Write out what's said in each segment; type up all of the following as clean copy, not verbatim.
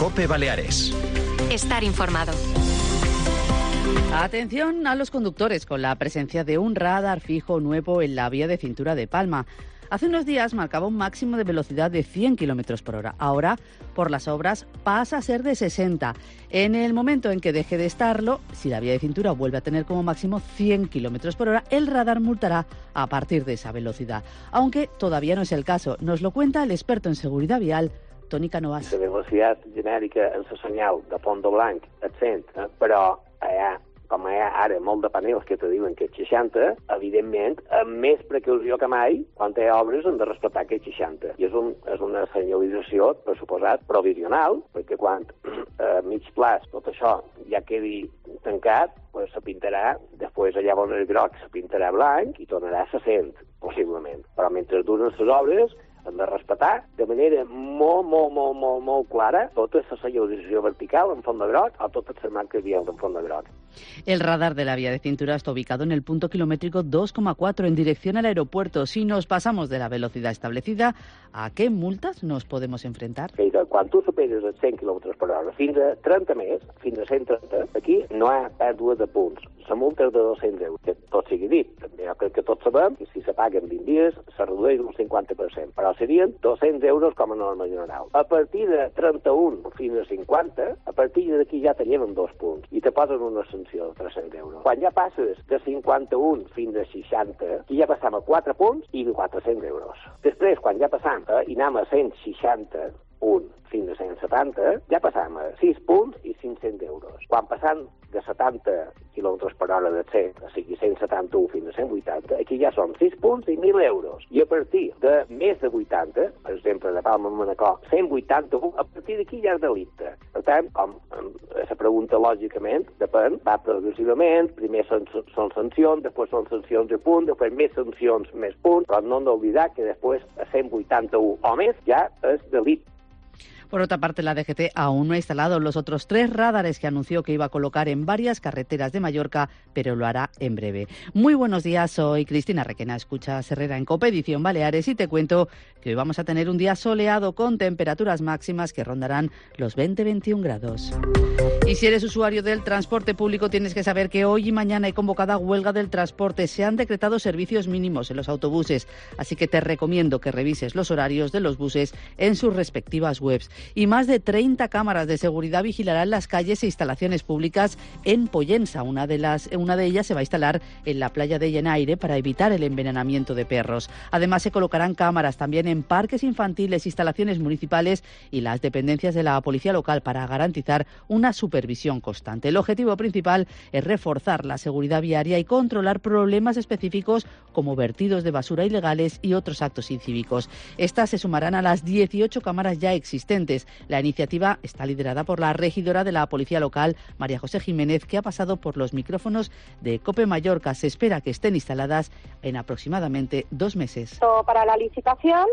COPE Baleares. Estar informado. Atención a los conductores con la presencia de un radar fijo nuevo en la vía de cintura de Palma. Hace unos días marcaba un máximo de velocidad de 100 km por hora. Ahora, por las obras, pasa a ser de 60. En el momento en que deje de estarlo, si la vía de cintura vuelve a tener como máximo 100 km por hora, el radar multará a partir de esa velocidad. Aunque todavía no es el caso. Nos lo cuenta el experto en seguridad vial, Toni Canovas. La velocitat genèrica en la senyal de fons blanc és 100, però com hi ha ara molt de panels que te diuen que és 60, evidentment, amb més precaució que mai, quan hi ha obres han de respectar aquest 60. I és una senyalització, per suposat, provisional, perquè quan a mig plaç tot això ja quedi tancat, pues se pintarà, després allà on és groc se pintarà blanc i tornarà a 100, possiblement. Però mentre duren les obres han de respectar de manera molt clara tota la senyalització vertical en fons de groc o totes les marques vials en fons de groc. El radar de la vía de cintura está ubicado en el punto kilométrico 2,4 en dirección al aeropuerto. Si nos pasamos de la velocidad establecida, ¿a qué multas nos podemos enfrentar? Quan tu superes els 100 km per hora fins a 30 més, fins a 130, aquí no hi ha pèrdua de punts. La multa és de 200 euros. Que tot sigui dit, també jo crec que tots sabem que si se paguen 20 dies se redueix un 50%, però serien 200 euros com a norma general. A partir de 31 fins a 50, a partir d'aquí ja te lleven 2 punts i te posen una sanció de 300 euros. Quan ja passes de 51 fins a 60, aquí ja passam a 4 punts i 400 euros. Després, quan ja passam i anem a 161 fins a 170, ja passam a 6 punts i 500 euros. Quan passam de 70 km per hora de 100, o sigui 171 fins a 180, aquí ja són 6 punts i 1.000 euros. I a partir de més de 80, per exemple, de Palma a Manacor, 181, a partir d'aquí ja és delicte. Per tant, com la pregunta lògicament, depèn, va progressivament, primer són sancions, després són sancions de punt, després més sancions, més punts, però no hem d'oblidar que després a 181 o més ja és delicte. Por otra parte, la DGT aún no ha instalado los otros 3 radares que anunció que iba a colocar en varias carreteras de Mallorca, pero lo hará en breve. Muy buenos días, soy Cristina Requena, escuchas Herrera en COPE, edición Baleares, y te cuento que hoy vamos a tener un día soleado con temperaturas máximas que rondarán los 20-21 grados. Y si eres usuario del transporte público, tienes que saber que hoy y mañana hay convocada huelga del transporte. Se han decretado servicios mínimos en los autobuses, así que te recomiendo que revises los horarios de los buses en sus respectivas webs. Y más de 30 cámaras de seguridad vigilarán las calles e instalaciones públicas en Pollensa. Una de ellas se va a instalar en la playa de Llenaire para evitar el envenenamiento de perros. Además, se colocarán cámaras también en parques infantiles, instalaciones municipales y las dependencias de la policía local para garantizar una supervisión constante. El objetivo principal es reforzar la seguridad viaria y controlar problemas específicos como vertidos de basura ilegales y otros actos incívicos. Estas se sumarán a las 18 cámaras ya existentes. La iniciativa está liderada por la regidora de la Policía Local, María José Jiménez, que ha pasado por los micrófonos de COPE Mallorca. Se espera que estén instaladas en aproximadamente 2 meses. Para la licitación,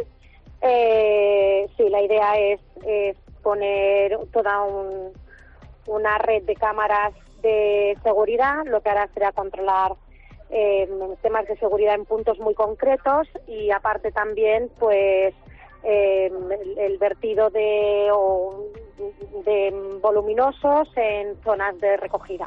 sí, la idea es poner toda una red de cámaras de seguridad. Lo que hará será controlar temas de seguridad en puntos muy concretos y aparte también pues el vertido de voluminosos en zonas de recogida.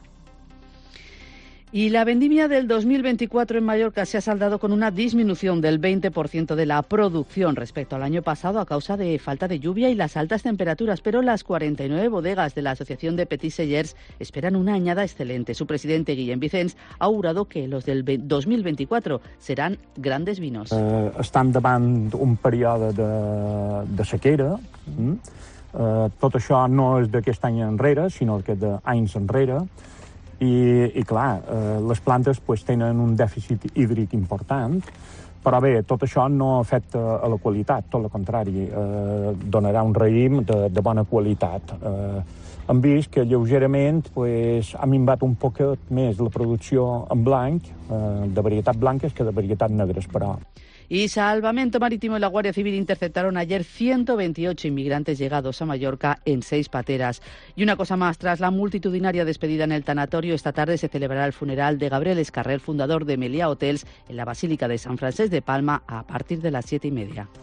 Y la vendimia del 2024 en Mallorca se ha saldado con una disminución del 20% de la producción respecto al año pasado a causa de falta de lluvia y las altas temperaturas, pero las 49 bodegas de la Asociación de Petits Cellers esperan una añada excelente. Su presidente, Guillem Vicens, ha augurado que los del 2024 serán grandes vinos. Estan davant un període de sequera. Tot això no és d'aquest any enrere, sinó que d'anys enrere. I clar, les plantes tenen un dèficit hídric important, però bé, tot això no afecta a la qualitat, tot el contrari, donarà un raïm de bona qualitat. Hem vist que lleugerament ha minvat un poquet més la producció en blanc, de varietats blanques que de varietats negres, però... Y Salvamento Marítimo y la Guardia Civil interceptaron ayer 128 inmigrantes llegados a Mallorca en 6 pateras. Y una cosa más, tras la multitudinaria despedida en el tanatorio, esta tarde se celebrará el funeral de Gabriel Escarrer, fundador de Meliá Hotels, en la Basílica de San Francesc de Palma a partir de las 7:30.